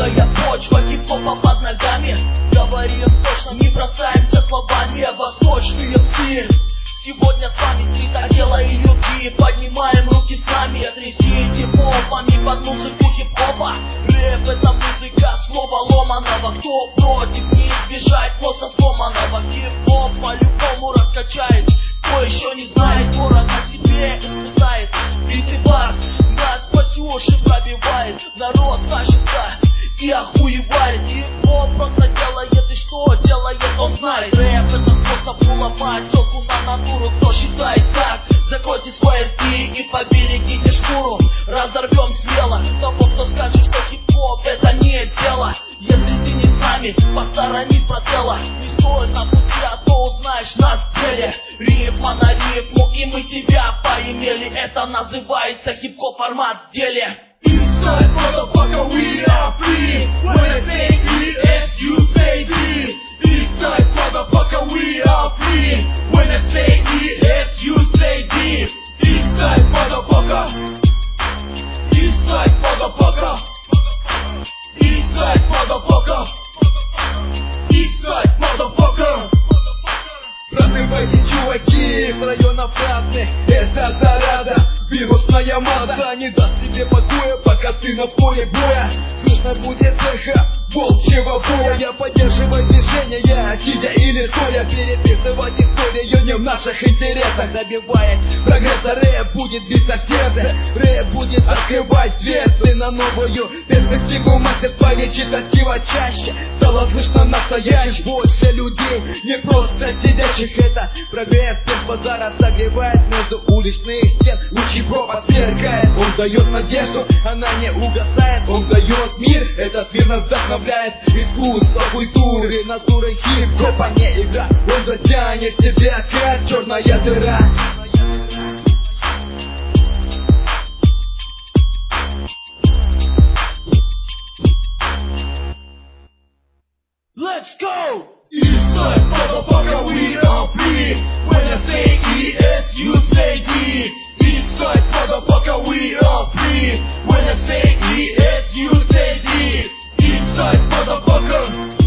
Мягкая почва хип-хопа под ногами. Говорим точно, не бросаемся словами. Восточные псы, сегодня с вами стрит отдела и люди. Поднимаем руки с нами, трясите попами под музыку хип-хопа. Рэп — это музыка слова ломаного. Кто против, не избежать носа сломанного. Хип-хоп по-любому раскачает. Кто еще не знает, город на себе испытает. Биты бас, насквозь уши пробивает. Народ тащится и охуевает. Хип-хоп просто делает, и что делает, он знает. Рэп — это способ уломать телку на натуру. Кто считает так, закройте свои рты и поберегите шкуру. Разорвем смело того, кто скажет, что хип-хоп — это не дело. Если ты не с нами, посторонись, брателла. Не стоит на пути, а то узнаешь нас в деле. Рифма на рифму, и мы тебя поимели. Это называется хип-хоп формат в деле. Inside, motherfucker, we are free. When I say ES, you say D. Inside, motherfucker, we are free. When I say ES, you say D. Inside, motherfucker. Inside, motherfucker. Inside, motherfucker. Inside, motherfucker. Просыпайтесь, чуваки, с районов разных. Это зараза, вирусная масса. Не даст тебе покоя, пока ты на поле боя. Слышно будет эхо волчьего боя. Я поддерживаю движение, сидя или стоя. Переписывать историю не в наших интересах. Добиваясь прогресса, рэп будет биться сердце. Рэп будет открывать дверцы на новую перспективу. Мастерства лечит от сила чаще. Стало слышно настоящих, больше людей, не просто сидящих. Это прогресс без базара согревает между уличных стен. Лучи пропа свергает, он дает надежду, она не угасает. Он дает мир, этот мир нас вдохновляет. Искусство, культуры, натуры хип-хопа не игра. Он затянет тебя, как черная дыра. Let's go! Eastside, motherfucker, we are free. When I say ES, you say D. Eastside, motherfucker, we are free. When I say ES, you say D. Eastside, motherfucker.